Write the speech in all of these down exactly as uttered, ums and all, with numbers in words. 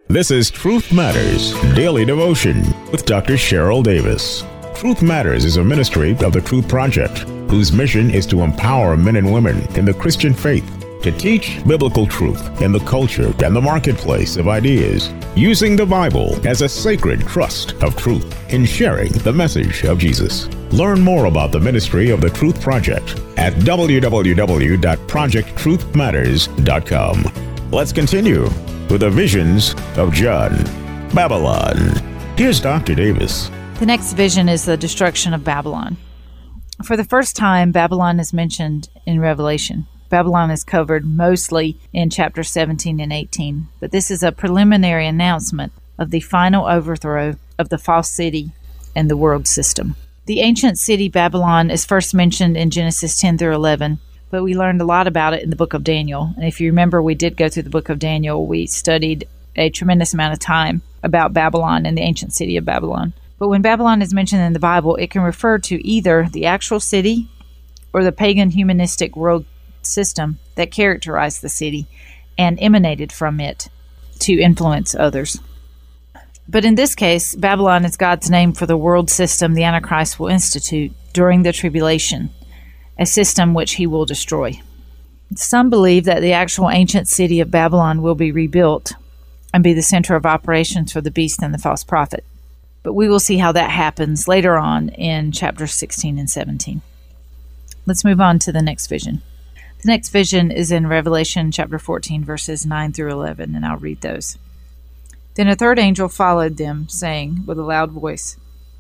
This is Truth Matters Daily Devotion with Doctor Cheryl Davis. Truth Matters is a ministry of the Truth Project, whose mission is to empower men and women in the Christian faith to teach biblical truth in the culture and the marketplace of ideas, using the Bible as a sacred trust of truth in sharing the message of Jesus. Learn more about the ministry of the Truth Project at w w w dot project truth matters dot com. Let's continue with the visions of John. Babylon. Here's Doctor Davis. The next vision is the destruction of Babylon. For the first time, Babylon is mentioned in Revelation. Babylon is covered mostly in chapter seventeen and eighteen, but this is a preliminary announcement of the final overthrow of the false city and the world system. The ancient city Babylon is first mentioned in Genesis ten through eleven, but we learned a lot about it in the book of Daniel. And if you remember, we did go through the book of Daniel. We studied a tremendous amount of time about Babylon and the ancient city of Babylon. But when Babylon is mentioned in the Bible, it can refer to either the actual city or the pagan humanistic world system that characterized the city and emanated from it to influence others. But in this case, Babylon is God's name for the world system the Antichrist will institute during the tribulation, a system which he will destroy. Some believe that the actual ancient city of Babylon will be rebuilt and be the center of operations for the beast and the false prophet. But we will see how that happens later on in chapters sixteen and seventeen. Let's move on to the next vision. The next vision is in Revelation chapter fourteen, verses nine through eleven, and I'll read those. Then a third angel followed them, saying with a loud voice,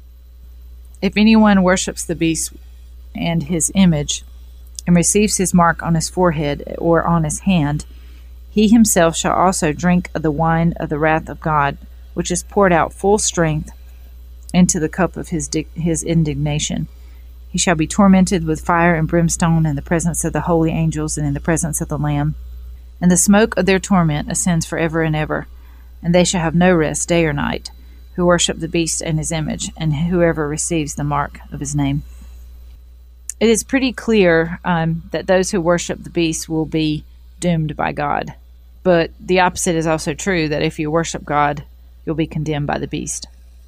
"If anyone worships the beast and his image, and receives his mark on his forehead or on his hand, he himself shall also drink of the wine of the wrath of God, which is poured out full strength into the cup of his di- his indignation. He shall be tormented with fire and brimstone in the presence of the holy angels and in the presence of the Lamb. And the smoke of their torment ascends forever and ever. And they shall have no rest day or night, who worship the beast and his image, and whoever receives the mark of his name." It is pretty clear um, that those who worship the beast will be doomed by God. But the opposite is also true, that if you worship God, you'll be condemned by the beast.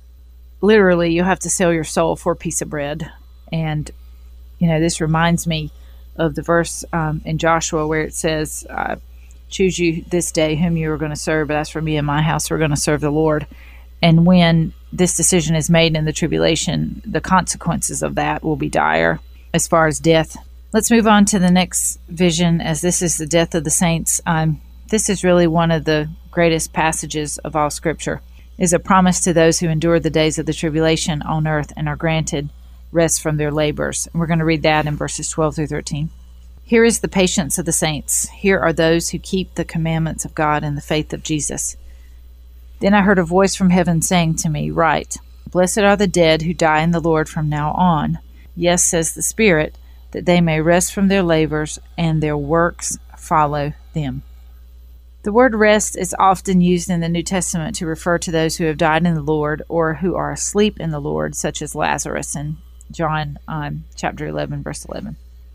Literally, you have to sell your soul for a piece of bread. And, you know, this reminds me of the verse um, in Joshua where it says, uh, choose you this day whom you are going to serve, but as for me and my house, we're going to serve the Lord. And when this decision is made in the tribulation, the consequences of that will be dire as far as death. Let's move on to the next vision, as this is the death of the saints. Um, this is really one of the greatest passages of all Scripture. It is a promise to those who endure the days of the tribulation on earth and are granted rest from their labors. And we're going to read that in verses twelve through thirteen. "Here is the patience of the saints. Here are those who keep the commandments of God and the faith of Jesus. Then I heard a voice from heaven saying to me, 'Write, blessed are the dead who die in the Lord from now on. Yes, says the Spirit, that they may rest from their labors and their works follow them.'" The word rest is often used in the New Testament to refer to those who have died in the Lord or who are asleep in the Lord, such as Lazarus in John um, chapter eleven, verse eleven.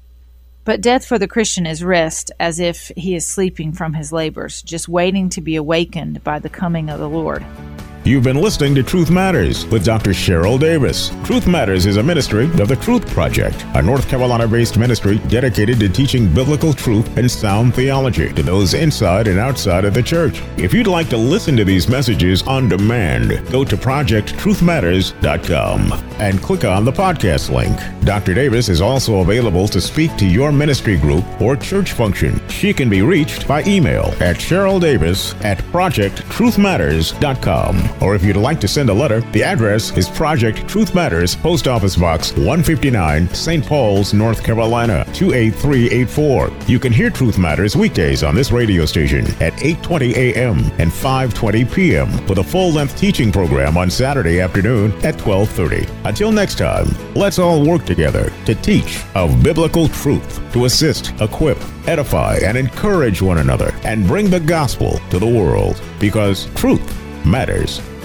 But death for the Christian is rest, as if he is sleeping from his labors, just waiting to be awakened by the coming of the Lord. You've been listening to Truth Matters with Doctor Cheryl Davis. Truth Matters is a ministry of the Truth Project, a North Carolina-based ministry dedicated to teaching biblical truth and sound theology to those inside and outside of the church. If you'd like to listen to these messages on demand, go to project truth matters dot com and click on the podcast link. Doctor Davis is also available to speak to your ministry group or church function. She can be reached by email at cheryl davis at project truth matters dot com. Or if you'd like to send a letter, the address is Project Truth Matters, Post Office Box one fifty-nine, Saint Paul's, North Carolina, two eight three eight four. You can hear Truth Matters weekdays on this radio station at eight twenty a.m. and five twenty p.m. with a full-length teaching program on Saturday afternoon at twelve thirty. Until next time, let's all work together to teach of biblical truth, to assist, equip, edify, and encourage one another, and bring the gospel to the world, because truth matters.